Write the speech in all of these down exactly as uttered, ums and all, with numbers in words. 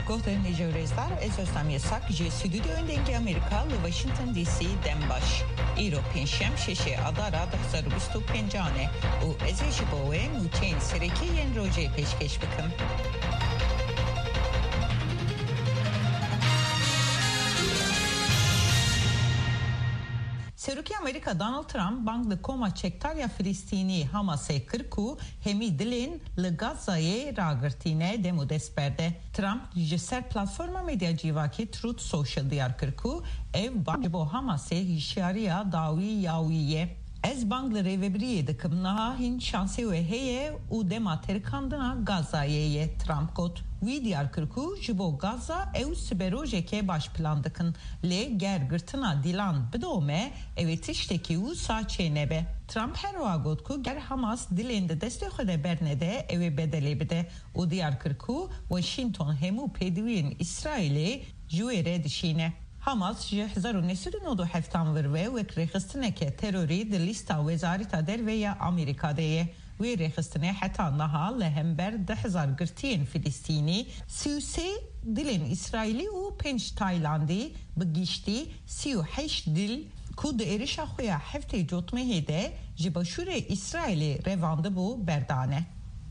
Gothe Nijorezlar, ez ostam yasak, je stüdyo öndengi Amerika, Washington D C, Dembaş. İro penşem şeşe adara da zarbustu pencane. O ez ejiboe muçen sereki yen roje peşkeş bıkım. Seruki Amerika Donald Trump banglı koma çektarya Filistini Hamas'e kırku hemi dilin li Gazze'ye ragırtine demu desperde. Trump jiser platforma medya civaki Truth Social diyar kırku ev bo Hamas'e hişyariya davi yaviye. Ez banglı revebriye dıkım naha hin şanse ve heye u dema terkandına Gazze'ye Trump got. Wî diyar kırku jibo Gaza ew siberojeke baş plan dıkın le ger gırtına dilan bidome evet tişteki u saçe nebe. Trump her oa gotku ger Hamas dilinde destekhode bernede evi bedeli bide. U diyar kırku Washington hemu pedivin İsrail'i juere dişine. Hamas ji hezar û nesed û nod û heftan virve wek rêxistineke terorî di lîsta Wezareta Derveya Amerîkadê ye. Wê rêxistinê heta niha li hember di hezar girtiyên Filîstînî sî û sê dilên İsraîlî û pênc Taylandî bi giştî sî û heşt dil ku di êrişa xwe ya heftê cotmehê de ji başûrê İsraîlê revandibû berdane.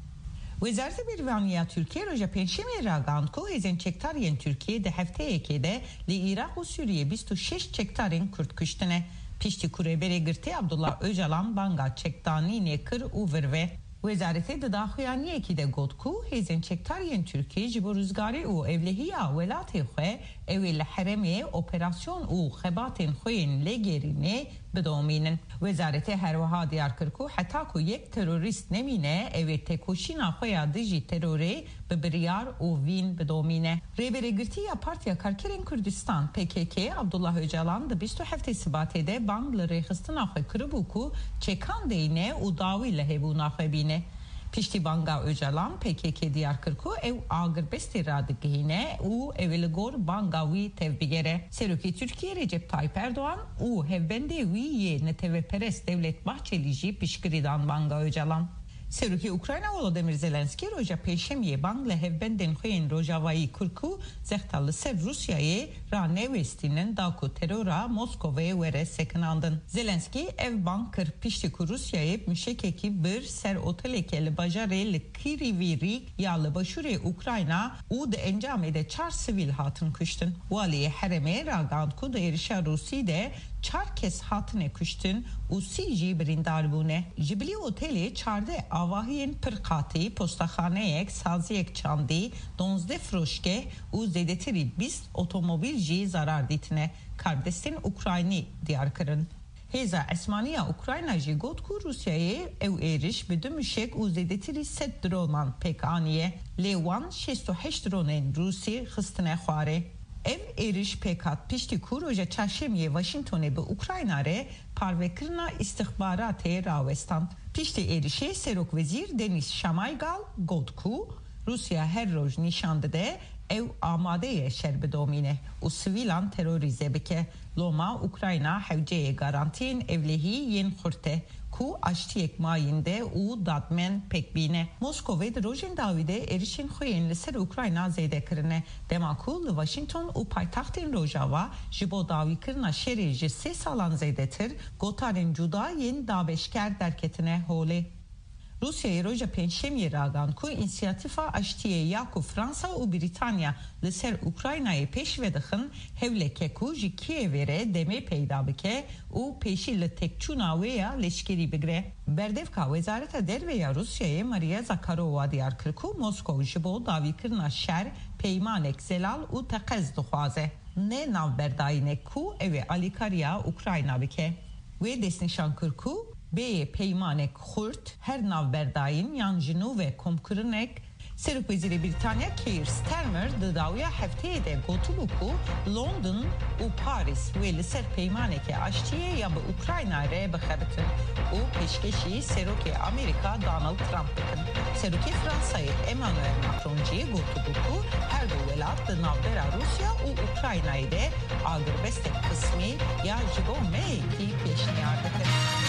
Wezareta Bervaniya Türkiye roja penşemê ragand ku hêzên çektariyên Türkiye di hefteyekê de li Iraq û Sûriye bîst û şeş çektarên Kurd kuştine. Piştî ku rêberê girtî Abdullah Öcalan banga çekdanînê kir û virve. Wezareta di daxuyaniyekî de got ku hêzên çektariyên Türkiye ji bo rûzgarî û evlehiya welatê xwe ew ê li heremê operasyon û xebatên xwe yên lêgerînê bidomînin. Wezareta her wiha diyar kir ku heta ku yek terorîst nemîne ew ê têkoşîna xwe ya dijî terorê bi biryar û vîn bidomîne. Rêberê girtiya Partiya Karkerên Kurdistan P K K Abdullah Öcalan di bîst û heftê Sibatê de bang li rêxistina xwe kiribû ku çekan deyne û dawî li hebûna xwe bîne. Piştî banga Öcalan P K K diyar kir ku ew agirbestê radigihîne û ew li gor banga wî tevbigere. Serokê Türkiye Recep Tayyip Erdoğan û hevbendê wî yê netewperest Devlet Bahçeli jî piştgirî dan banga Öcalan. Serokê Ukrayna Volodymyr Zelenski roja pêşemiyê bang li hevbendên xwe yên Rojavayî kir ku zexta li ser Rusyayê ra nevestînin da ku terora Moskovayê were sekinandin. Zelenski ev bang kir piştî ku Rusyayê müşekekî bir ser oteleke li bajarê li Kirîvî Rîg ya li başûrê Ukrayna û di encamê de çar sivîl hatin kuştin. Waliyê heremê ragand ku di êrişa Rusî de çar kes hatine kuştin û sî jî birîndar bûne. Ji bilî otelê çarde avahiyên pirqatî, postaxaneyek, saziyek çandî, donzdeh firoşgeh û zêdetirî bîst otomobîl jî zarar dîtine. Kardestên Ukraynî diyar kirin. Hêza Esmaniya Ukrayna jî got ku Rusyayê ew êriş bi du müşek û zêdetirî sed dronan pêk aniye. Lê wan şêst û heşt dronên Rusî xistine xwarê. Ev êriş pêkat piştî ku roja çarşemiyê Washingtonê bi Ukrayna re parvekirina istixbaratê rawestan. Piştî êrişê Serokvezîr Deniz Şamaygal got ku Rusya her roj nîşan dide ew amade ye şer bidomîne û sivîlan terorîze bike. Loma Ukrayna hewceyê garantiyên evlehî yên xurte ku aştiyek mayinde û dadmen pek bîne. Moskova di rojên dawî de êrişên xwe yên li ser Ukrayna zêde kirine. Dema ku li Washington û paytaxtên Rojava ji bo dawîkirina şerê ji sê salan zêdetir gotarên cuda yên dabeşker derketine holê. Rusya'yı roja penşemiyê ragand ku inisiyatifa aştiyê ya ku Fransa û Britanya li ser Ukraynayê pêş vedixin hewleke ku ji Kievê re demê peyda bike û pêşî li tekçûna wê ya leşkerî bigire. Berdevka Wezareta Derveya Rusyayê Maria Zakharova diyar kir ku Moskov ji bo dawîkirina şer peymanek zelal û teqez dixwaze. Ne navberdayînek ku ew ê alîkariya Ukrayna bike. Wê destnîşan kir ku Bê peymanek xurt her navberdayîn yan ji nû ve komkirinek. Serokvezîrê Britanya Keir Starmer di dawiya hefteyê de gotibû ku London û Paris wê li ser peymaneke aştiyê ya bi Ukrayna re bixebitin û pêşkêşî Serokê Amerîka Donald Trump dikin. Serokê Fransayê Emmanuel Macron jî gotibû ku her du welat di navbera Rusya û Ukraynayê de agirbestek kısmî ya ji bo meyekî pêşniyar dikin.